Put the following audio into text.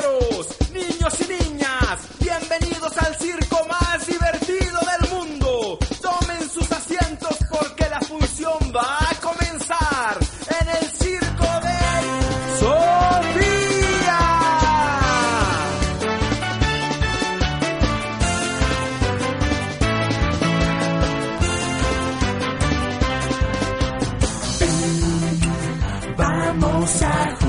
caballeros, niños y niñas, bienvenidos al circo más divertido del mundo. Tomen sus asientos porque la función va a comenzar en el circo de Sofía. Vamos a jugar.